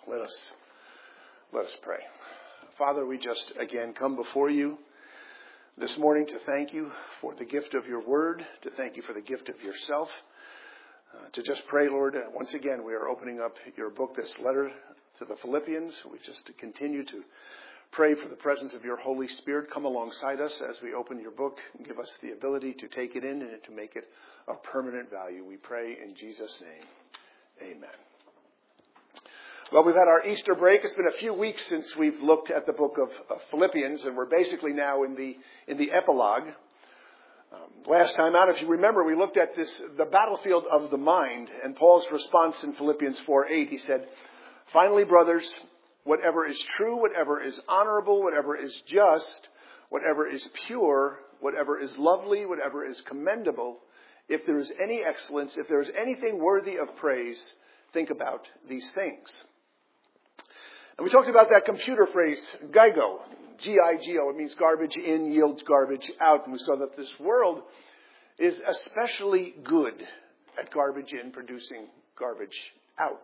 Let us pray. Father, we just again come before you this morning to thank you for the gift of your word, to thank you for the gift of yourself, to just pray, Lord, once again we are opening up your book, this letter to the Philippians. We just continue to pray for the presence of your Holy Spirit. Come alongside us as we open your book and give us the ability to take it in and to make it of permanent value. We pray in Jesus' name. Amen. Well, we've had our Easter break. It's been a few weeks since we've looked at the book of Philippians, and we're basically now in the epilogue. Last time out, if you remember, we looked at the battlefield of the mind, and Paul's response in Philippians 4:8. He said, "Finally, brothers, whatever is true, whatever is honorable, whatever is just, whatever is pure, whatever is lovely, whatever is commendable, if there is any excellence, if there is anything worthy of praise, think about these things." And we talked about that computer phrase, GIGO, G-I-G-O. It means garbage in yields garbage out. And we saw that this world is especially good at garbage in producing garbage out.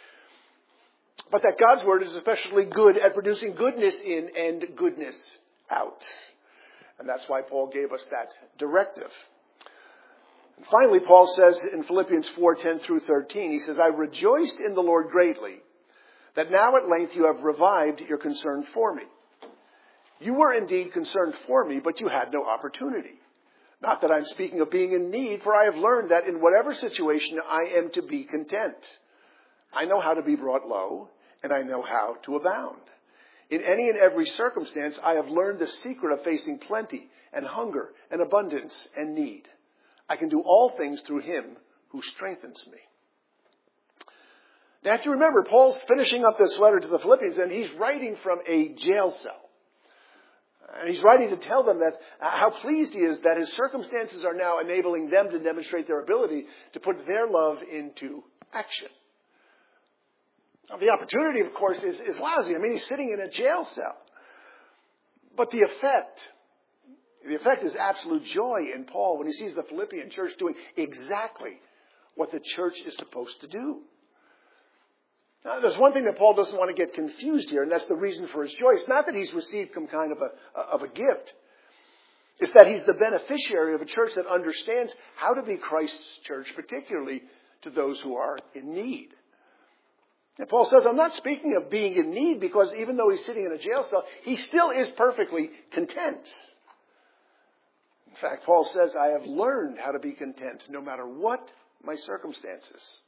But that God's word is especially good at producing goodness in and goodness out. And that's why Paul gave us that directive. And finally, Paul says in Philippians 4:10 through 13, he says, "I rejoiced in the Lord greatly that now at length you have revived your concern for me. You were indeed concerned for me, but you had no opportunity. Not that I'm speaking of being in need, for I have learned that in whatever situation I am to be content. I know how to be brought low, and I know how to abound. In any and every circumstance, I have learned the secret of facing plenty and hunger and abundance and need. I can do all things through him who strengthens me." Now, if you remember, Paul's finishing up this letter to the Philippians, and he's writing from a jail cell. And he's writing to tell them that how pleased he is that his circumstances are now enabling them to demonstrate their ability to put their love into action. Now, the opportunity, of course, is lousy. I mean, he's sitting in a jail cell. But the effect is absolute joy in Paul when he sees the Philippian church doing exactly what the church is supposed to do. Now, there's one thing that Paul doesn't want to get confused here, and that's the reason for his joy. It's not that he's received some kind of a gift. It's that he's the beneficiary of a church that understands how to be Christ's church, particularly to those who are in need. And Paul says, I'm not speaking of being in need, because even though he's sitting in a jail cell, he still is perfectly content. In fact, Paul says, I have learned how to be content no matter what my circumstances.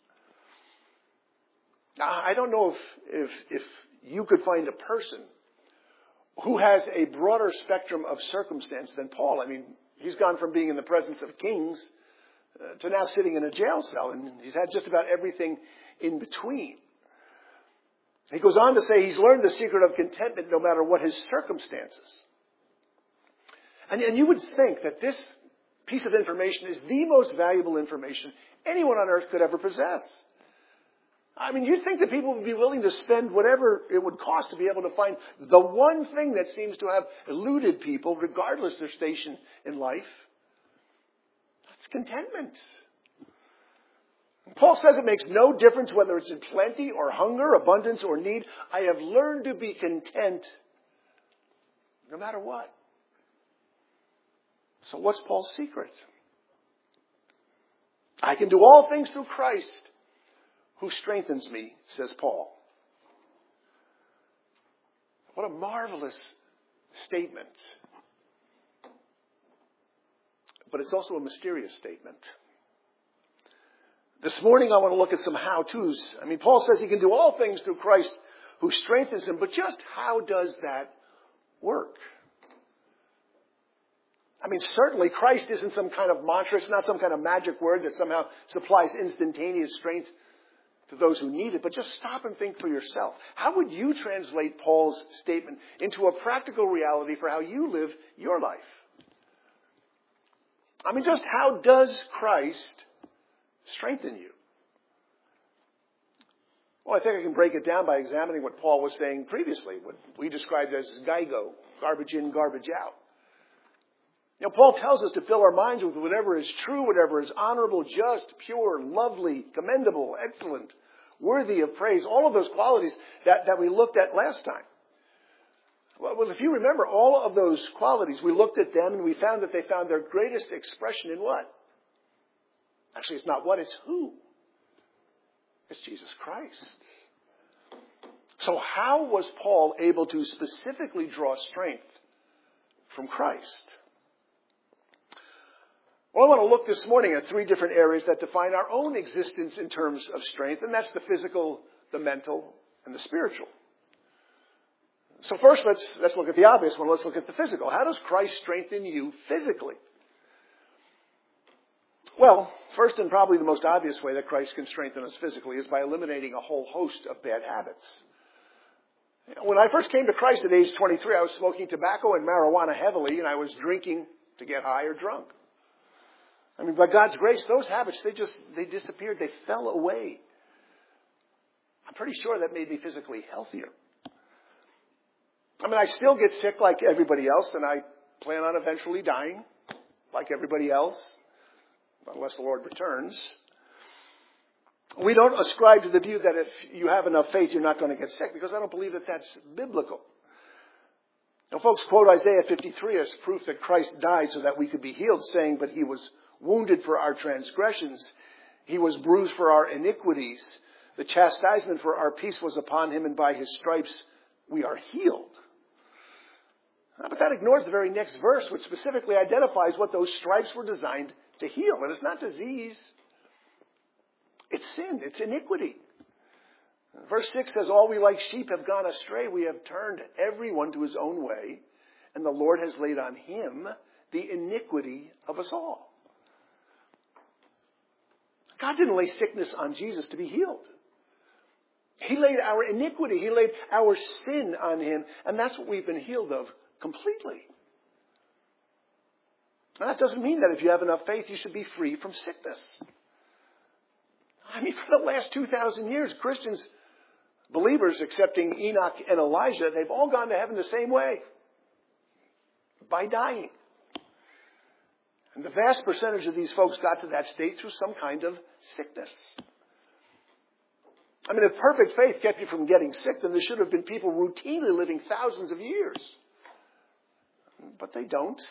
Now, I don't know if you could find a person who has a broader spectrum of circumstance than Paul. I mean, he's gone from being in the presence of kings to now sitting in a jail cell, and he's had just about everything in between. He goes on to say he's learned the secret of contentment no matter what his circumstances. And you would think that this piece of information is the most valuable information anyone on earth could ever possess. I mean, you'd think that people would be willing to spend whatever it would cost to be able to find the one thing that seems to have eluded people, regardless of their station in life. That's contentment. Paul says it makes no difference whether it's in plenty or hunger, abundance or need. I have learned to be content no matter what. So what's Paul's secret? I can do all things through Christ who strengthens me, says Paul. What a marvelous statement. But it's also a mysterious statement. This morning I want to look at some how-tos. I mean, Paul says he can do all things through Christ who strengthens him, but just how does that work? I mean, certainly Christ isn't some kind of mantra. It's not some kind of magic word that somehow supplies instantaneous strength to those who need it. But just stop and think for yourself. How would you translate Paul's statement into a practical reality for how you live your life? I mean, just how does Christ strengthen you? Well, I think I can break it down by examining what Paul was saying previously, what we described as GIGO, garbage in, garbage out. You know, Paul tells us to fill our minds with whatever is true, whatever is honorable, just, pure, lovely, commendable, excellent, worthy of praise, all of those qualities that we looked at last time. Well, if you remember, all of those qualities, we looked at them and we found that they found their greatest expression in what? Actually, it's not what, it's who. It's Jesus Christ. So how was Paul able to specifically draw strength from Christ? Well, I want to look this morning at 3 different areas that define our own existence in terms of strength, and that's the physical, the mental, and the spiritual. So first, let's look at the obvious one. Let's look at the physical. How does Christ strengthen you physically? Well, first and probably the most obvious way that Christ can strengthen us physically is by eliminating a whole host of bad habits. When I first came to Christ at age 23, I was smoking tobacco and marijuana heavily, and I was drinking to get high or drunk. I mean, by God's grace, those habits, they disappeared. They fell away. I'm pretty sure that made me physically healthier. I mean, I still get sick like everybody else, and I plan on eventually dying like everybody else, unless the Lord returns. We don't ascribe to the view that if you have enough faith, you're not going to get sick, because I don't believe that that's biblical. Now, folks quote Isaiah 53 as proof that Christ died so that we could be healed, saying, "But he was wounded for our transgressions. He was bruised for our iniquities. The chastisement for our peace was upon him, and by his stripes we are healed." But that ignores the very next verse, which specifically identifies what those stripes were designed to heal. And it's not disease. It's sin. It's iniquity. Verse 6 says, "All we like sheep have gone astray. We have turned everyone to his own way. And the Lord has laid on him the iniquity of us all." God didn't lay sickness on Jesus to be healed. He laid our iniquity. He laid our sin on him. And that's what we've been healed of completely. Now, that doesn't mean that if you have enough faith, you should be free from sickness. I mean, for the last 2,000 years, Christians, believers accepting Enoch and Elijah, they've all gone to heaven the same way. By dying. And the vast percentage of these folks got to that state through some kind of sickness. I mean, if perfect faith kept you from getting sick, then there should have been people routinely living thousands of years. But they don't.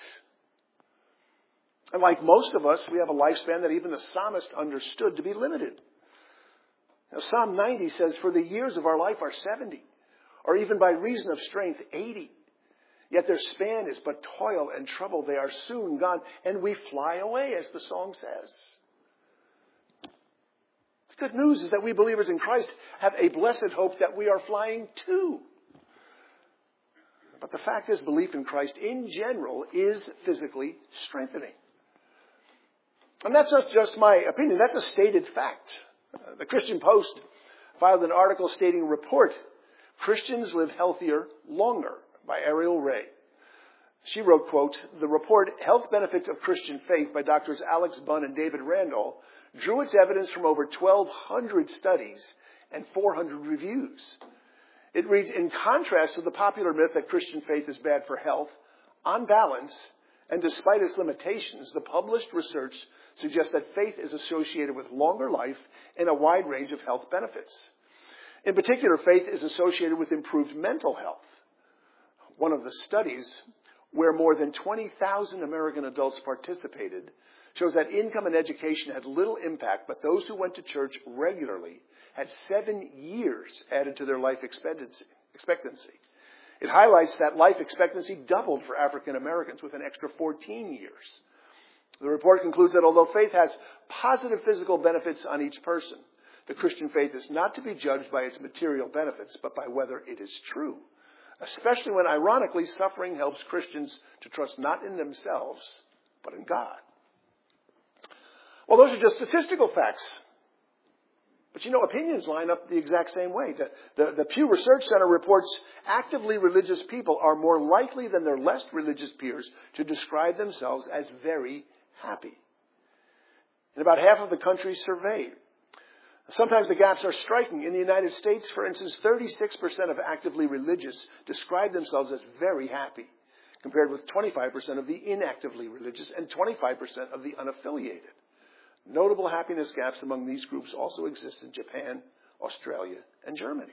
And like most of us, we have a lifespan that even the psalmist understood to be limited. Now, Psalm 90 says, "For the years of our life are 70, or even by reason of strength 80. Yet their span is but toil and trouble. They are soon gone, and we fly away," as the song says. The good news is that we believers in Christ have a blessed hope that we are flying too. But the fact is, belief in Christ in general is physically strengthening. And that's not just my opinion. That's a stated fact. The Christian Post filed an article stating, "Report, Christians live healthier longer," by Ariel Ray. She wrote, quote, "The report, Health Benefits of Christian Faith," by Drs. Alex Bunn and David Randall, drew its evidence from over 1,200 studies and 400 reviews. It reads, "In contrast to the popular myth that Christian faith is bad for health, on balance, and despite its limitations, the published research suggests that faith is associated with longer life and a wide range of health benefits. In particular, faith is associated with improved mental health. One of the studies, where more than 20,000 American adults participated, shows that income and education had little impact, but those who went to church regularly had 7 years added to their life expectancy. It highlights that life expectancy doubled for African Americans with an extra 14 years. The report concludes that although faith has positive physical benefits on each person, the Christian faith is not to be judged by its material benefits, but by whether it is true, especially when, ironically, suffering helps Christians to trust not in themselves, but in God." Well, those are just statistical facts. But opinions line up the exact same way. The Pew Research Center reports actively religious people are more likely than their less religious peers to describe themselves as very happy. In about half of the countries surveyed. Sometimes the gaps are striking. In the United States, for instance, 36% of actively religious describe themselves as very happy, compared with 25% of the inactively religious and 25% of the unaffiliated. Notable happiness gaps among these groups also exist in Japan, Australia, and Germany.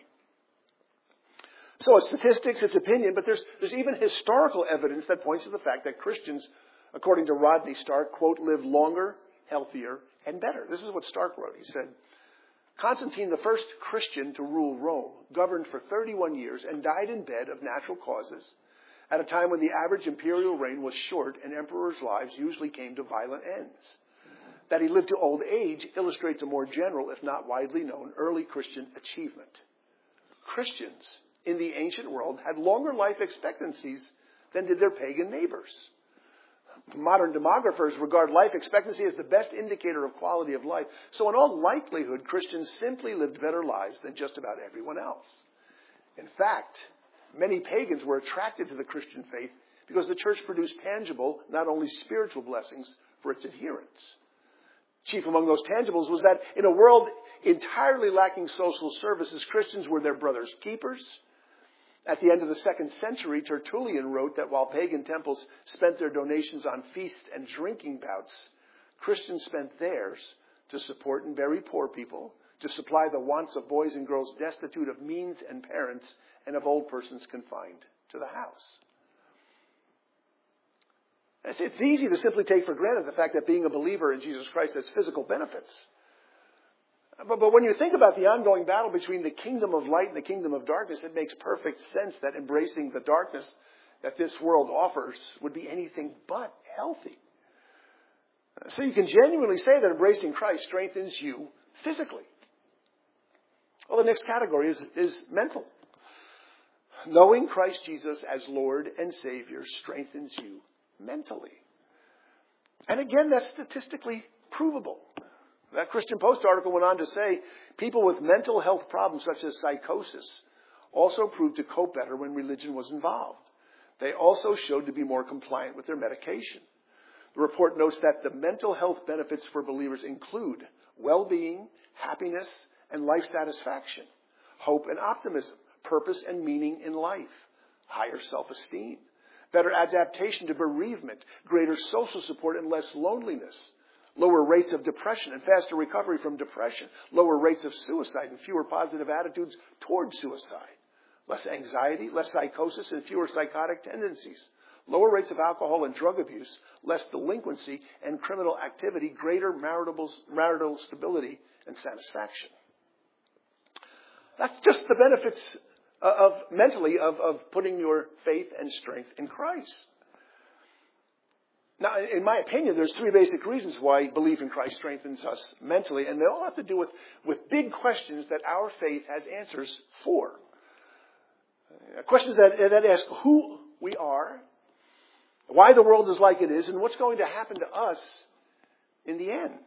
So it's statistics, it's opinion, but there's even historical evidence that points to the fact that Christians, according to Rodney Stark, quote, live longer, healthier, and better. This is what Stark wrote. He said, Constantine, the first Christian to rule Rome, governed for 31 years and died in bed of natural causes at a time when the average imperial reign was short and emperors' lives usually came to violent ends. That he lived to old age illustrates a more general, if not widely known, early Christian achievement. Christians in the ancient world had longer life expectancies than did their pagan neighbors. Modern demographers regard life expectancy as the best indicator of quality of life. So in all likelihood, Christians simply lived better lives than just about everyone else. In fact, many pagans were attracted to the Christian faith because the church produced tangible, not only spiritual blessings for its adherents. Chief among those tangibles was that in a world entirely lacking social services, Christians were their brother's keepers. At the end of the 2nd century, Tertullian wrote that while pagan temples spent their donations on feast and drinking bouts, Christians spent theirs to support and bury poor people, to supply the wants of boys and girls destitute of means and parents, and of old persons confined to the house. It's easy to simply take for granted the fact that being a believer in Jesus Christ has physical benefits. But when you think about the ongoing battle between the kingdom of light and the kingdom of darkness, it makes perfect sense that embracing the darkness that this world offers would be anything but healthy. So you can genuinely say that embracing Christ strengthens you physically. Well, the next category is mental. Knowing Christ Jesus as Lord and Savior strengthens you mentally. And again, that's statistically provable. That Christian Post article went on to say people with mental health problems such as psychosis also proved to cope better when religion was involved. They also showed to be more compliant with their medication. The report notes that the mental health benefits for believers include well-being, happiness, and life satisfaction, hope and optimism, purpose and meaning in life, higher self-esteem, better adaptation to bereavement, greater social support and less loneliness, lower rates of depression and faster recovery from depression, lower rates of suicide and fewer positive attitudes toward suicide, less anxiety, less psychosis and fewer psychotic tendencies, lower rates of alcohol and drug abuse, less delinquency and criminal activity, greater marital stability and satisfaction. That's just the benefits of putting your faith and strength in Christ. Now, in my opinion, there's 3 basic reasons why belief in Christ strengthens us mentally, and they all have to do with big questions that our faith has answers for. Questions that ask who we are, why the world is like it is, and what's going to happen to us in the end.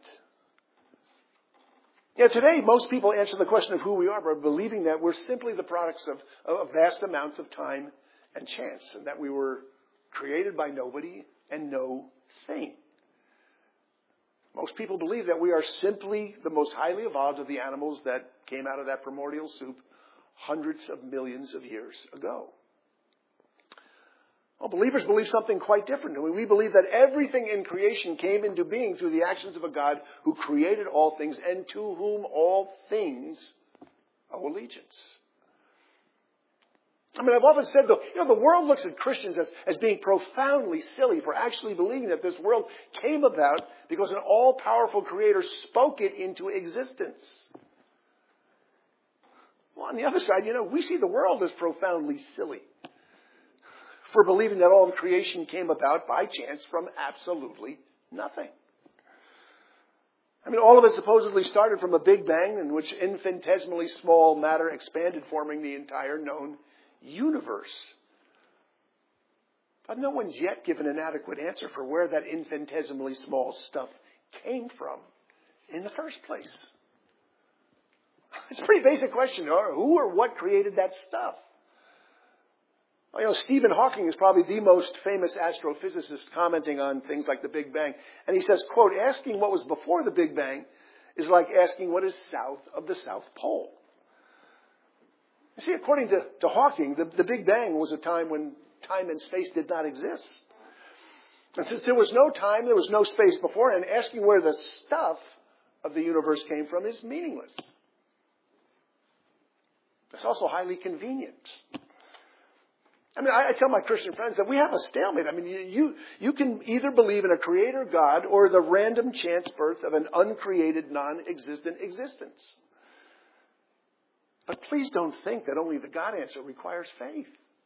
Today, most people answer the question of who we are by believing that we're simply the products of vast amounts of time and chance, and that we were created by nobody and no saint. Most people believe that we are simply the most highly evolved of the animals that came out of that primordial soup hundreds of millions of years ago. Well, believers believe something quite different. We believe that everything in creation came into being through the actions of a God who created all things and to whom all things owe allegiance. I mean, I've often said, though, the world looks at Christians as being profoundly silly for actually believing that this world came about because an all-powerful creator spoke it into existence. Well, on the other side, we see the world as profoundly silly for believing that all of creation came about by chance from absolutely nothing. I mean, all of it supposedly started from a Big Bang in which infinitesimally small matter expanded, forming the entire known universe. But no one's yet given an adequate answer for where that infinitesimally small stuff came from in the first place. It's a pretty basic question. Who or what created that stuff? Well, Stephen Hawking is probably the most famous astrophysicist commenting on things like the Big Bang. And he says, quote, asking what was before the Big Bang is like asking what is south of the South Pole. You see, according to Hawking, the Big Bang was a time when time and space did not exist. And since there was no time, there was no space before, and asking where the stuff of the universe came from is meaningless. It's also highly convenient. I mean, I tell my Christian friends that we have a stalemate. I mean, you can either believe in a creator God or the random chance birth of an uncreated, non-existent existence. But please don't think that only the God answer requires faith.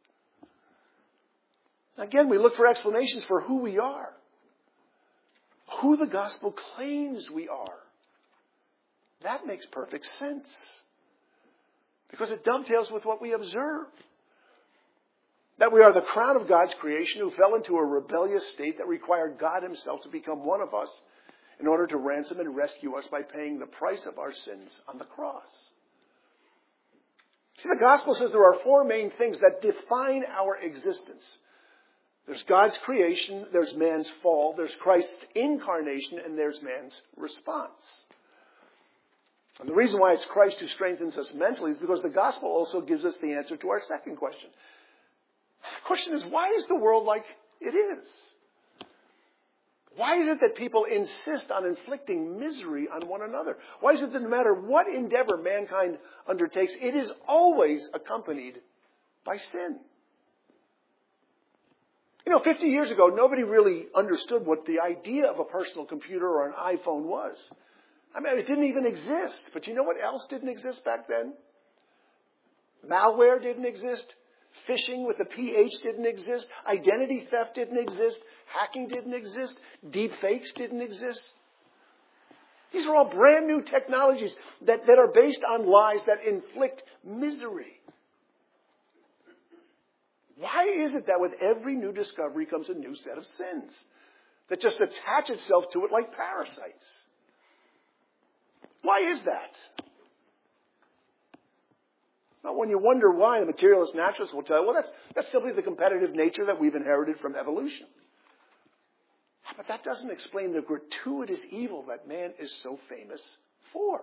Again, we look for explanations for who we are, who the gospel claims we are. That makes perfect sense because it dovetails with what we observe. That we are the crown of God's creation who fell into a rebellious state that required God himself to become one of us in order to ransom and rescue us by paying the price of our sins on the cross. See, the gospel says there are four main things that define our existence. There's God's creation, there's man's fall, there's Christ's incarnation, and there's man's response. And the reason why it's Christ who strengthens us mentally is because the gospel also gives us the answer to our second question. The question is, why is the world like it is? Why is it that people insist on inflicting misery on one another? Why is it that no matter what endeavor mankind undertakes, it is always accompanied by sin? 50 years ago, nobody really understood what the idea of a personal computer or an iPhone was. I mean, it didn't even exist. But you know what else didn't exist back then? Malware didn't exist. Phishing with a PH didn't exist. Identity theft didn't exist. Hacking didn't exist. Deep fakes didn't exist. These are all brand new technologies that are based on lies that inflict misery. Why is it that with every new discovery comes a new set of sins that just attach itself to it like parasites? Why is that? Well, when you wonder why, the materialist naturalist will tell you, well, that's simply the competitive nature that we've inherited from evolution. But that doesn't explain the gratuitous evil that man is so famous for.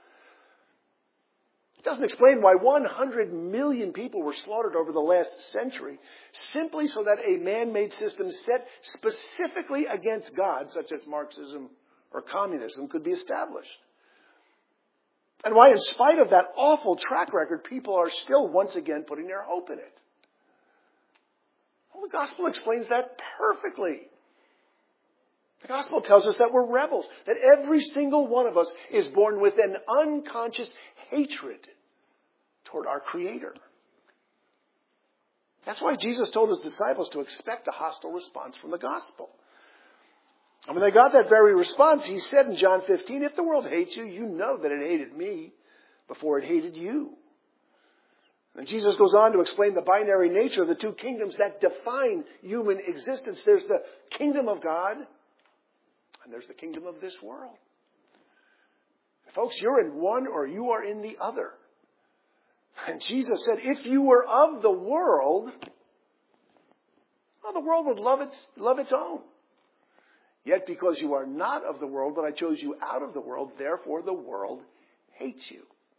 It doesn't explain why 100 million people were slaughtered over the last century simply so that a man-made system set specifically against God, such as Marxism or communism, could be established. And why, in spite of that awful track record, people are still once again putting their hope in it. Well, the gospel explains that perfectly. The gospel tells us that we're rebels, that every single one of us is born with an unconscious hatred toward our Creator. That's why Jesus told his disciples to expect a hostile response from the gospel. And when they got that very response, he said in John 15, if the world hates you, you know that it hated me before it hated you. And Jesus goes on to explain the binary nature of the two kingdoms that define human existence. There's the kingdom of God, and there's the kingdom of this world. Folks, you're in one or you are in the other. And Jesus said, if you were of the world, well, the world would love its own. Yet because you are not of the world, but I chose you out of the world, therefore the world hates you.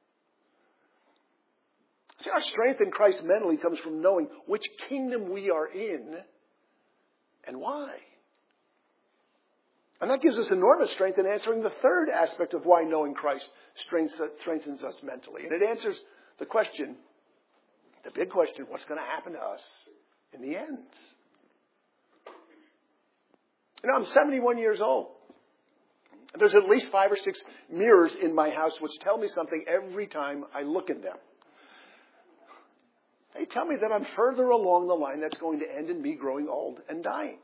See, our strength in Christ mentally comes from knowing which kingdom we are in and why. And that gives us enormous strength in answering the third aspect of why knowing Christ strengthens us mentally. And it answers the question, the big question, what's going to happen to us in the end? I'm 71 years old. There's at least 5 or 6 mirrors in my house which tell me something every time I look in them. They tell me that I'm further along the line that's going to end in me growing old and dying.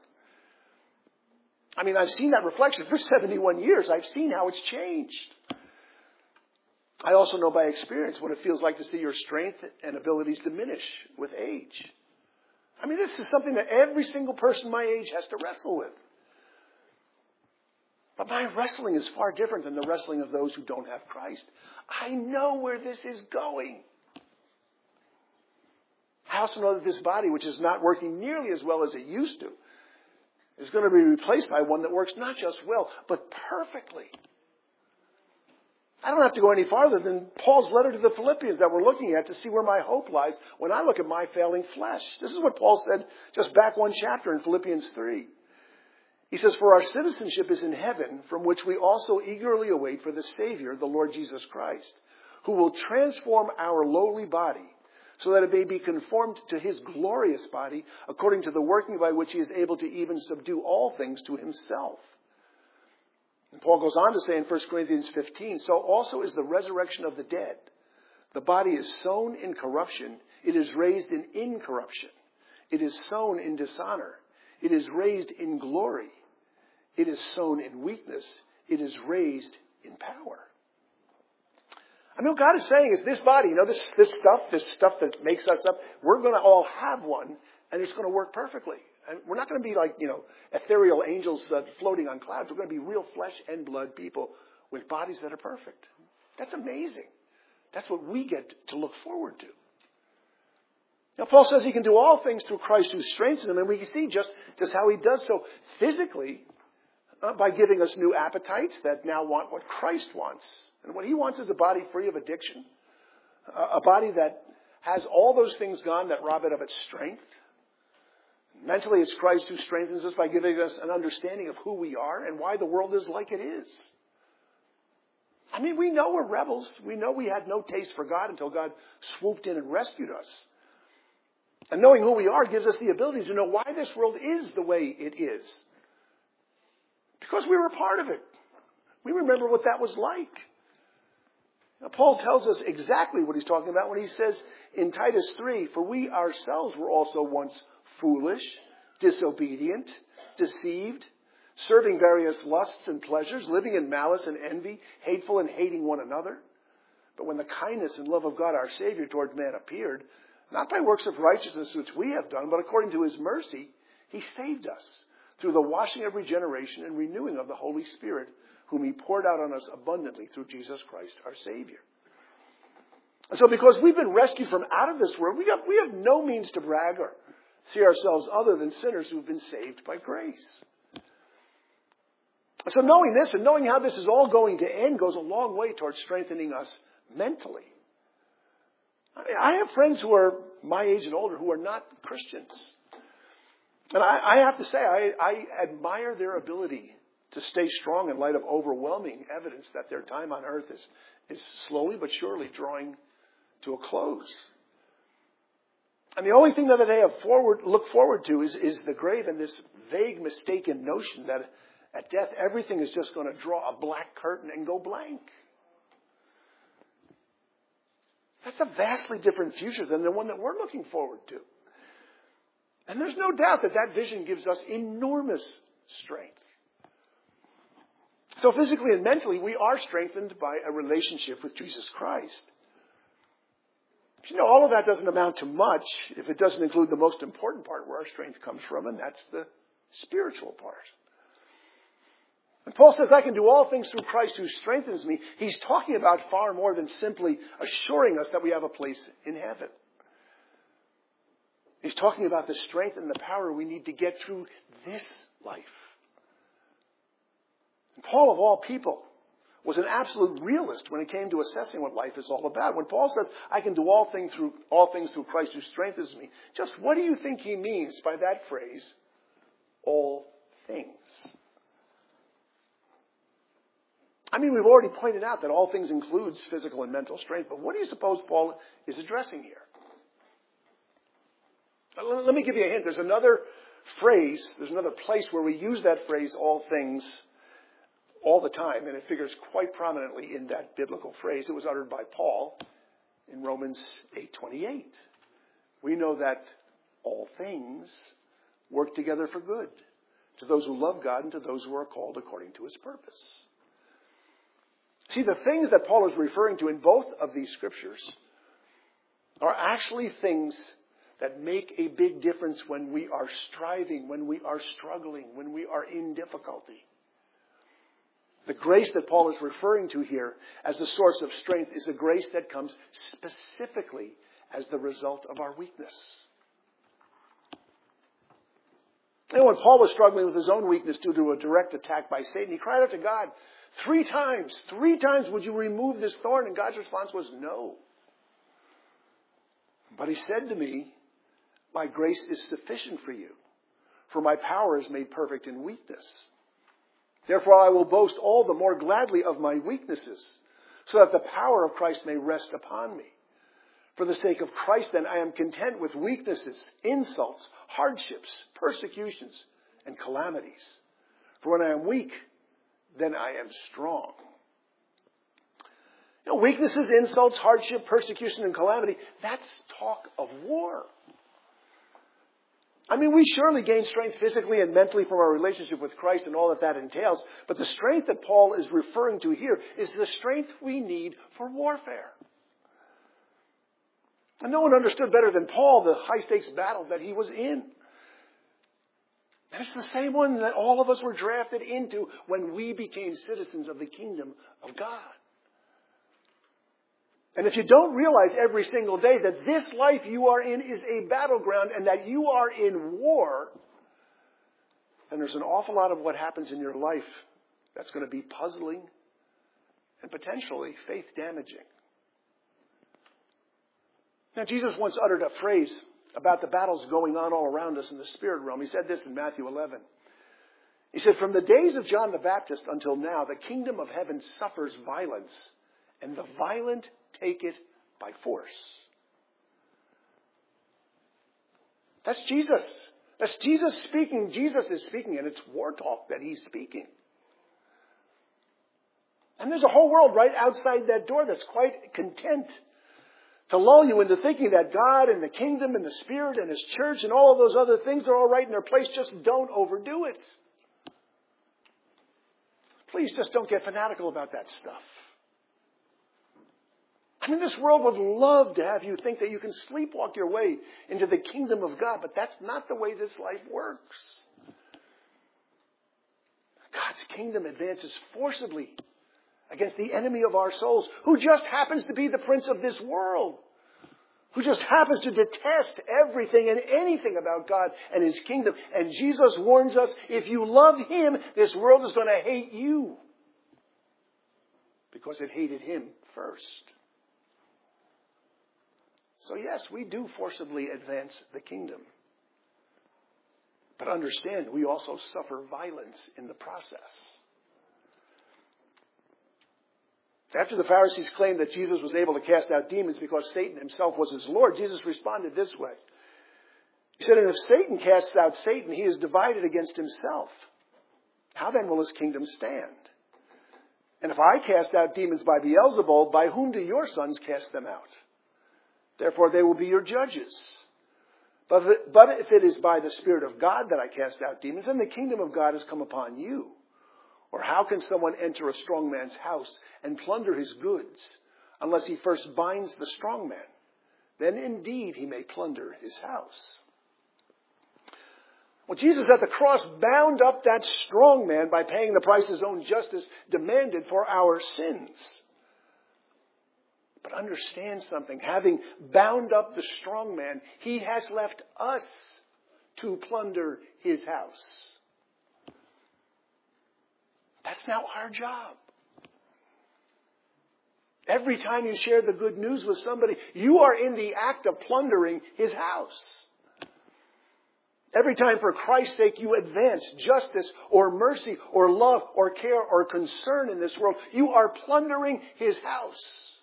I mean, I've seen that reflection for 71 years. I've seen how it's changed. I also know by experience what it feels like to see your strength and abilities diminish with age. I mean, this is something that every single person my age has to wrestle with. But my wrestling is far different than the wrestling of those who don't have Christ. I know where this is going. I also know that this body, which is not working nearly as well as it used to, is going to be replaced by one that works not just well, but perfectly. I don't have to go any farther than Paul's letter to the Philippians that we're looking at to see where my hope lies when I look at my failing flesh. This is what Paul said just back one chapter in Philippians 3. He says, for our citizenship is in heaven, from which we also eagerly await for the Savior, the Lord Jesus Christ, who will transform our lowly body so that it may be conformed to his glorious body, according to the working by which he is able to even subdue all things to himself. And Paul goes on to say in 1 Corinthians 15, so also is the resurrection of the dead. The body is sown in corruption. It is raised in incorruption. It is sown in dishonor. It is raised in glory. It is sown in weakness. It is raised in power. I mean, what God is saying is this body, this stuff that makes us up, we're going to all have one, and it's going to work perfectly. And we're not going to be like, ethereal angels floating on clouds. We're going to be real flesh and blood people with bodies that are perfect. That's amazing. That's what we get to look forward to. Now, Paul says he can do all things through Christ who strengthens him, and we can see just how he does so physically by giving us new appetites that now want what Christ wants. And what he wants is a body free of addiction, a body that has all those things gone that rob it of its strength. Mentally, it's Christ who strengthens us by giving us an understanding of who we are and why the world is like it is. I mean, we know we're rebels. We know we had no taste for God until God swooped in and rescued us. And knowing who we are gives us the ability to know why this world is the way it is. Because we were a part of it. We remember what that was like. Now, Paul tells us exactly what he's talking about when he says in Titus 3, for we ourselves were also once foolish, disobedient, deceived, serving various lusts and pleasures, living in malice and envy, hateful and hating one another. But when the kindness and love of God our Savior toward man appeared, not by works of righteousness which we have done, but according to his mercy, he saved us through the washing of regeneration and renewing of the Holy Spirit, whom he poured out on us abundantly through Jesus Christ our Savior. And so because we've been rescued from out of this world, we have no means to brag or see ourselves other than sinners who've been saved by grace. So knowing this and knowing how this is all going to end goes a long way towards strengthening us mentally. I have friends who are my age and older who are not Christians. And I have to say, I admire their ability to stay strong in light of overwhelming evidence that their time on earth is slowly but surely drawing to a close. And the only thing that they have look forward to is the grave and this vague, mistaken notion that at death everything is just going to draw a black curtain and go blank. That's a vastly different future than the one that we're looking forward to. And there's no doubt that vision gives us enormous strength. So physically and mentally, we are strengthened by a relationship with Jesus Christ. All of that doesn't amount to much if it doesn't include the most important part where our strength comes from, and that's the spiritual part. And Paul says, I can do all things through Christ who strengthens me. He's talking about far more than simply assuring us that we have a place in heaven. He's talking about the strength and the power we need to get through this life. And Paul, of all people, was an absolute realist when it came to assessing what life is all about. When Paul says, I can do all things through Christ who strengthens me, just what do you think he means by that phrase, all things? I mean, we've already pointed out that all things includes physical and mental strength, but what do you suppose Paul is addressing here? Let me give you a hint. There's another place where we use that phrase, all things, all the time, and it figures quite prominently in that biblical phrase. It was uttered by Paul in Romans 8:28. We know that all things work together for good to those who love God and to those who are called according to his purpose. See, the things that Paul is referring to in both of these scriptures are actually things that make a big difference when we are striving, when we are struggling, when we are in difficulty. The grace that Paul is referring to here as the source of strength is a grace that comes specifically as the result of our weakness. And when Paul was struggling with his own weakness due to a direct attack by Satan, he cried out to God 3 times. 3 times, would you remove this thorn? And God's response was no. But he said to me, my grace is sufficient for you, for my power is made perfect in weakness. Therefore I will boast all the more gladly of my weaknesses, so that the power of Christ may rest upon me. For the sake of Christ, then, I am content with weaknesses, insults, hardships, persecutions, and calamities. For when I am weak, then I am strong. Weaknesses, insults, hardship, persecution, and calamity, that's talk of war. I mean, we surely gain strength physically and mentally from our relationship with Christ and all that entails. But the strength that Paul is referring to here is the strength we need for warfare. And no one understood better than Paul the high-stakes battle that he was in. And it's the same one that all of us were drafted into when we became citizens of the kingdom of God. And if you don't realize every single day that this life you are in is a battleground and that you are in war, then there's an awful lot of what happens in your life that's going to be puzzling and potentially faith-damaging. Now, Jesus once uttered a phrase about the battles going on all around us in the spirit realm. He said this in Matthew 11. He said, "From the days of John the Baptist until now, the kingdom of heaven suffers violence, and the violent take it by force." That's Jesus. That's Jesus speaking. Jesus is speaking, and it's war talk that he's speaking. And there's a whole world right outside that door that's quite content to lull you into thinking that God and the kingdom and the Spirit and His church and all of those other things are all right in their place. Just don't overdo it. Please just don't get fanatical about that stuff. I mean, this world would love to have you think that you can sleepwalk your way into the kingdom of God, but that's not the way this life works. God's kingdom advances forcibly against the enemy of our souls, who just happens to be the prince of this world, who just happens to detest everything and anything about God and His kingdom. And Jesus warns us, if you love Him, this world is going to hate you, because it hated Him first. So yes, we do forcibly advance the kingdom. But understand, we also suffer violence in the process. After the Pharisees claimed that Jesus was able to cast out demons because Satan himself was his Lord, Jesus responded this way. He said, "And if Satan casts out Satan, he is divided against himself. How then will his kingdom stand? And if I cast out demons by Beelzebul, by whom do your sons cast them out? Therefore they will be your judges. But if it is by the Spirit of God that I cast out demons, then the kingdom of God has come upon you. Or how can someone enter a strong man's house and plunder his goods unless he first binds the strong man? Then indeed he may plunder his house." Well, Jesus at the cross bound up that strong man by paying the price his own justice demanded for our sins. But understand something. Having bound up the strong man, he has left us to plunder his house. That's now our job. Every time you share the good news with somebody, you are in the act of plundering his house. Every time for Christ's sake you advance justice or mercy or love or care or concern in this world, you are plundering his house.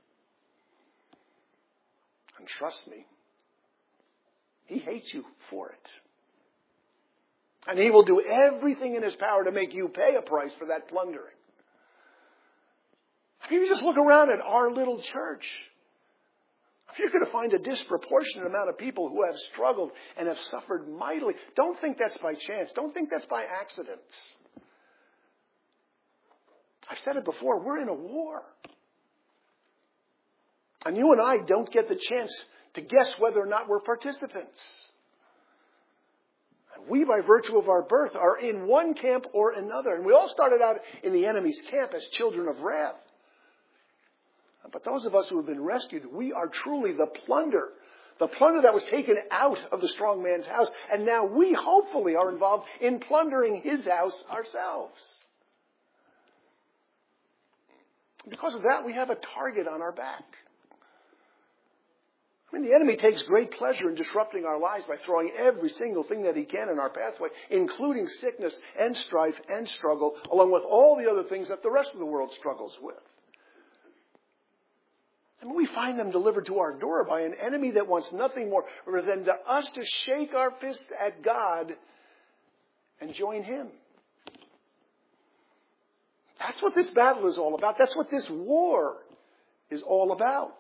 And trust me, he hates you for it. And he will do everything in his power to make you pay a price for that plundering. If you just look around at our little church, you're going to find a disproportionate amount of people who have struggled and have suffered mightily. Don't think that's by chance. Don't think that's by accident. I've said it before, we're in a war. And you and I don't get the chance to guess whether or not we're participants. We, by virtue of our birth, are in one camp or another. And we all started out in the enemy's camp as children of wrath. But those of us who have been rescued, we are truly the plunder. The plunder that was taken out of the strong man's house. And now we hopefully are involved in plundering his house ourselves. Because of that, we have a target on our back. I mean, the enemy takes great pleasure in disrupting our lives by throwing every single thing that he can in our pathway, including sickness and strife and struggle, along with all the other things that the rest of the world struggles with. And we find them delivered to our door by an enemy that wants nothing more than to us to shake our fist at God and join him. That's what this battle is all about. That's what this war is all about.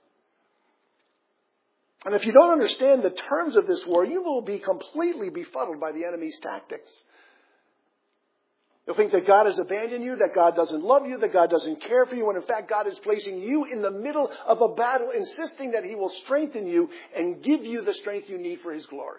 And if you don't understand the terms of this war, you will be completely befuddled by the enemy's tactics. You'll think that God has abandoned you, that God doesn't love you, that God doesn't care for you, when in fact God is placing you in the middle of a battle, insisting that he will strengthen you and give you the strength you need for his glory.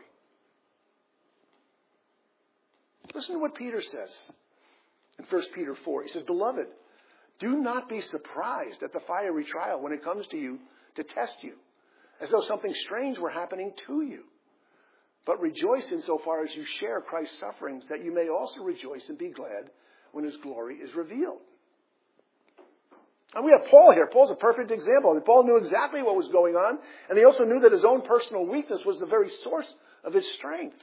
Listen to what Peter says in 1 Peter 4. He says, "Beloved, do not be surprised at the fiery trial when it comes to you to test you, as though something strange were happening to you. But rejoice insofar as you share Christ's sufferings, that you may also rejoice and be glad when his glory is revealed." And we have Paul here. Paul's a perfect example. Paul knew exactly what was going on, and he also knew that his own personal weakness was the very source of his strength.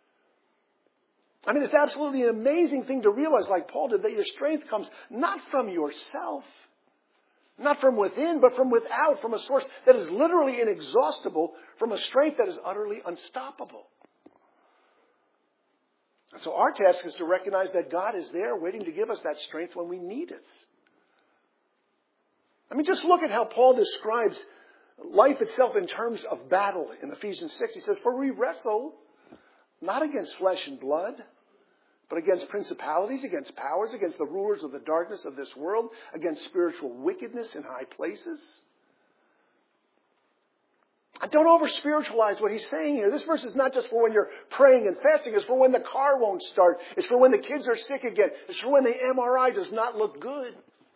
I mean, it's absolutely an amazing thing to realize, like Paul did, that your strength comes not from yourself, not from within, but from without, from a source that is literally inexhaustible, from a strength that is utterly unstoppable. And so our task is to recognize that God is there waiting to give us that strength when we need it. I mean, just look at how Paul describes life itself in terms of battle in Ephesians 6. He says, "For we wrestle not against flesh and blood, but against principalities, against powers, against the rulers of the darkness of this world, against spiritual wickedness in high places." And don't over-spiritualize what he's saying here. This verse is not just for when you're praying and fasting. It's for when the car won't start. It's for when the kids are sick again. It's for when the MRI does not look good.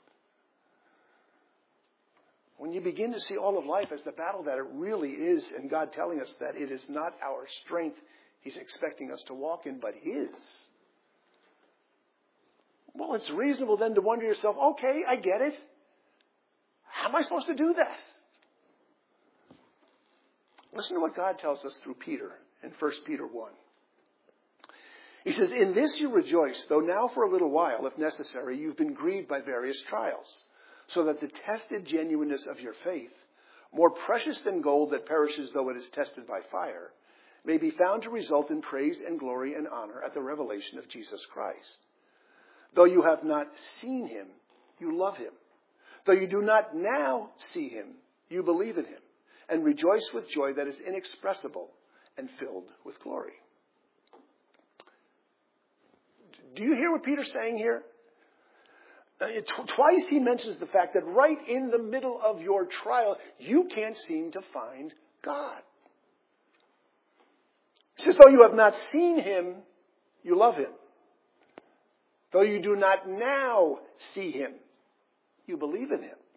When you begin to see all of life as the battle that it really is, and God telling us that it is not our strength he's expecting us to walk in, but his. Well, it's reasonable then to wonder to yourself, okay, I get it. How am I supposed to do that? Listen to what God tells us through Peter in 1 Peter 1. He says, "In this you rejoice, though now for a little while, if necessary, you've been grieved by various trials, so that the tested genuineness of your faith, more precious than gold that perishes though it is tested by fire, may be found to result in praise and glory and honor at the revelation of Jesus Christ. Though you have not seen him, you love him. Though you do not now see him, you believe in him, and rejoice with joy that is inexpressible and filled with glory." Do you hear what Peter's saying here? Twice he mentions the fact that right in the middle of your trial, you can't seem to find God. He says, though you have not seen him, you love him. Though you do not now see him, you believe in him.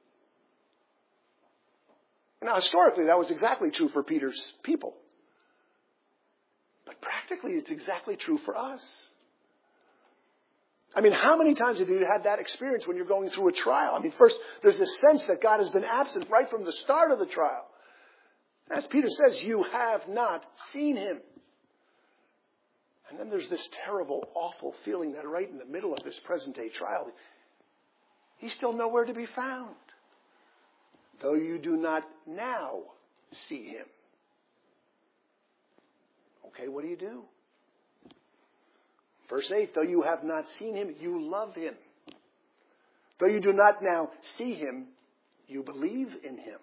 Now, historically, that was exactly true for Peter's people. But practically, it's exactly true for us. I mean, how many times have you had that experience when you're going through a trial? I mean, first, there's this sense that God has been absent right from the start of the trial. As Peter says, you have not seen him. And then there's this terrible, awful feeling that right in the middle of this present-day trial, he's still nowhere to be found. Though you do not now see him. Okay, what do? Verse 8, though you have not seen him, you love him. Though you do not now see him, you believe in him.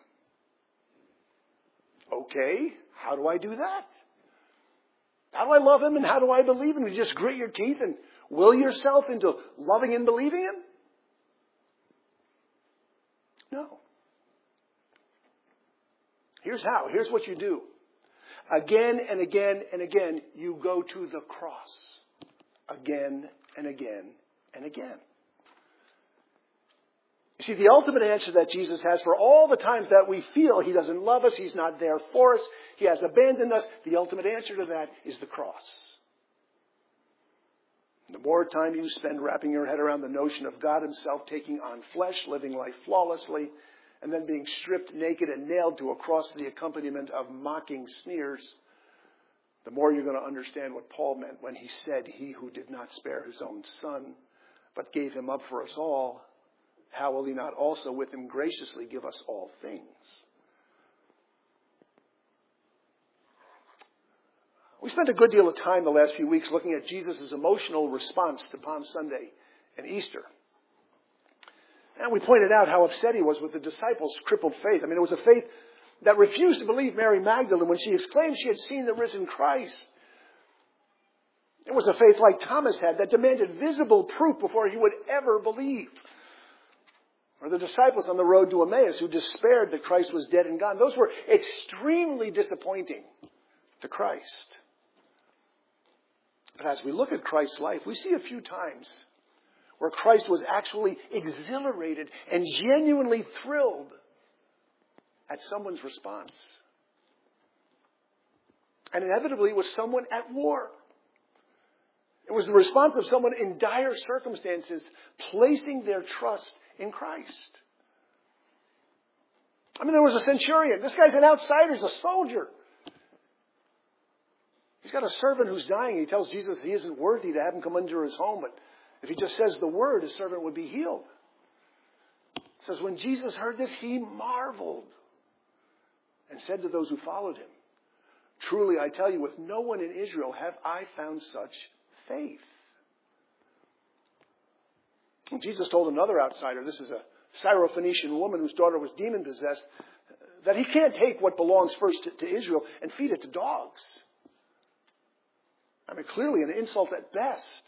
Okay, how do I do that? How do I love him and how do I believe him? You just grit your teeth and will yourself into loving and believing him? No. Here's how. Here's what you do. Again and again and again, you go to the cross. Again and again and again. You see, the ultimate answer that Jesus has for all the times that we feel he doesn't love us, he's not there for us, he has abandoned us, the ultimate answer to that is the cross. The more time you spend wrapping your head around the notion of God himself taking on flesh, living life flawlessly, and then being stripped naked and nailed to a cross to the accompaniment of mocking sneers, the more you're going to understand what Paul meant when he said, he who did not spare his own son, but gave him up for us all, how will he not also with him graciously give us all things? We spent a good deal of time the last few weeks looking at Jesus' emotional response to Palm Sunday and Easter. And we pointed out how upset he was with the disciples' crippled faith. I mean, it was a faith that refused to believe Mary Magdalene when she exclaimed she had seen the risen Christ. It was a faith like Thomas had that demanded visible proof before he would ever believe. Or the disciples on the road to Emmaus who despaired that Christ was dead and gone. Those were extremely disappointing to Christ. But as we look at Christ's life, we see a few times where Christ was actually exhilarated and genuinely thrilled at someone's response. And inevitably it was someone at war. It was the response of someone in dire circumstances placing their trust in Christ. I mean, there was a centurion. This guy's an outsider. He's a soldier. He's got a servant who's dying. He tells Jesus he isn't worthy to have him come under his home, but if he just says the word, his servant would be healed. It says, when Jesus heard this, he marveled and said to those who followed him, truly, I tell you, with no one in Israel have I found such faith. And Jesus told another outsider, this is a Syrophoenician woman whose daughter was demon-possessed, that he can't take what belongs first to Israel and feed it to dogs. I mean, clearly an insult at best.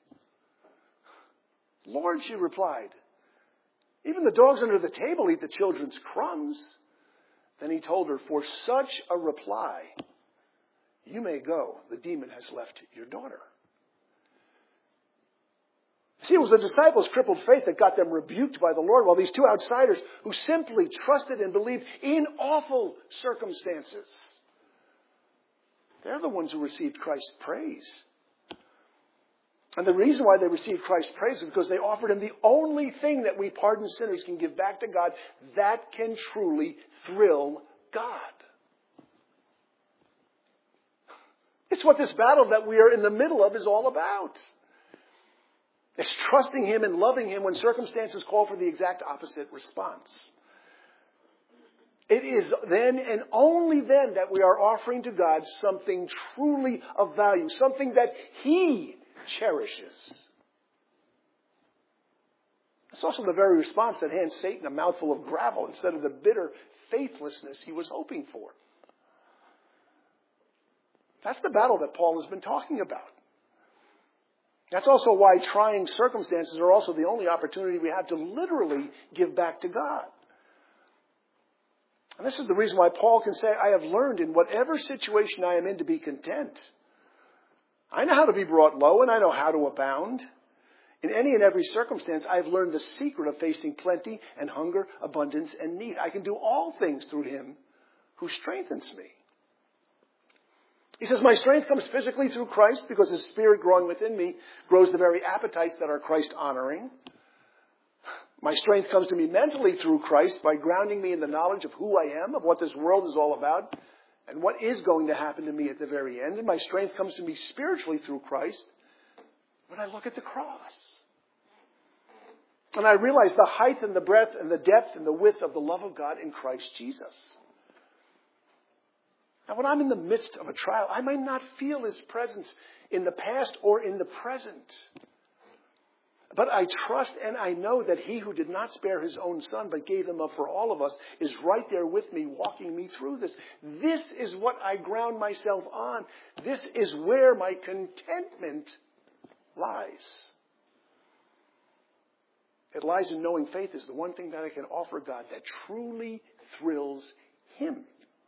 Lord, she replied, even the dogs under the table eat the children's crumbs. Then he told her, for such a reply, you may go. The demon has left your daughter. See, it was the disciples' crippled faith that got them rebuked by the Lord, while these two outsiders who simply trusted and believed in awful circumstances, they're the ones who received Christ's praise. And the reason why they received Christ's praise is because they offered him the only thing that we pardoned sinners can give back to God that can truly thrill God. It's what this battle that we are in the middle of is all about. It's trusting him and loving him when circumstances call for the exact opposite response. It is then and only then that we are offering to God something truly of value, something that he cherishes. It's also the very response that hands Satan a mouthful of gravel instead of the bitter faithlessness he was hoping for. That's the battle that Paul has been talking about. That's also why trying circumstances are also the only opportunity we have to literally give back to God. And this is the reason why Paul can say, I have learned in whatever situation I am in to be content. I know how to be brought low and I know how to abound. In any and every circumstance, I have learned the secret of facing plenty and hunger, abundance and need. I can do all things through him who strengthens me. He says, my strength comes physically through Christ because his Spirit growing within me grows the very appetites that are Christ honoring. My strength comes to me mentally through Christ by grounding me in the knowledge of who I am, of what this world is all about, and what is going to happen to me at the very end. And my strength comes to me spiritually through Christ when I look at the cross. And I realize the height and the breadth and the depth and the width of the love of God in Christ Jesus. Now, when I'm in the midst of a trial, I might not feel his presence in the past or in the present. But I trust and I know that he who did not spare his own son but gave him up for all of us is right there with me, walking me through this. This is what I ground myself on. This is where my contentment lies. It lies in knowing faith is the one thing that I can offer God that truly thrills him.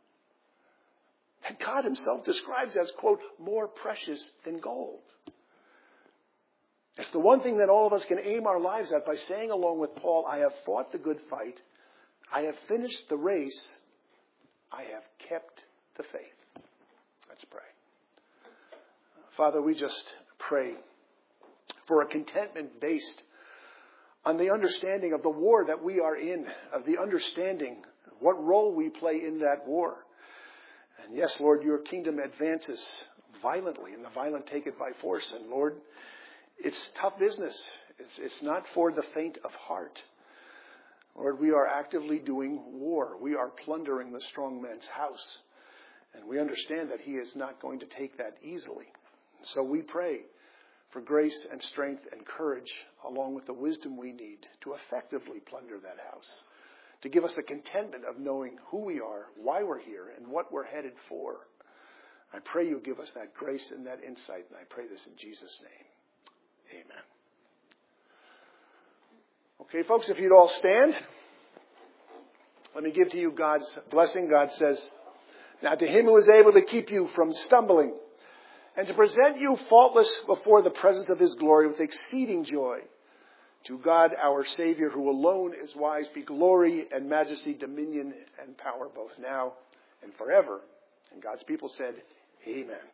That God himself describes as, quote, more precious than gold. It's the one thing that all of us can aim our lives at by saying along with Paul, I have fought the good fight. I have finished the race. I have kept the faith. Let's pray. Father, we just pray for a contentment based on the understanding of the war that we are in, of the understanding of what role we play in that war. And yes, Lord, your kingdom advances violently, and the violent take it by force. And Lord, it's tough business. It's not for the faint of heart. Lord, we are actively doing war. We are plundering the strong man's house. And we understand that he is not going to take that easily. So we pray for grace and strength and courage, along with the wisdom we need to effectively plunder that house, to give us the contentment of knowing who we are, why we're here, and what we're headed for. I pray you give us that grace and that insight, and I pray this in Jesus' name. Amen. Okay, folks, if you'd all stand, let me give to you God's blessing. God says, "Now to him who is able to keep you from stumbling and to present you faultless before the presence of his glory with exceeding joy, to God our Savior, who alone is wise, be glory and majesty, dominion and power both now and forever." And God's people said, Amen.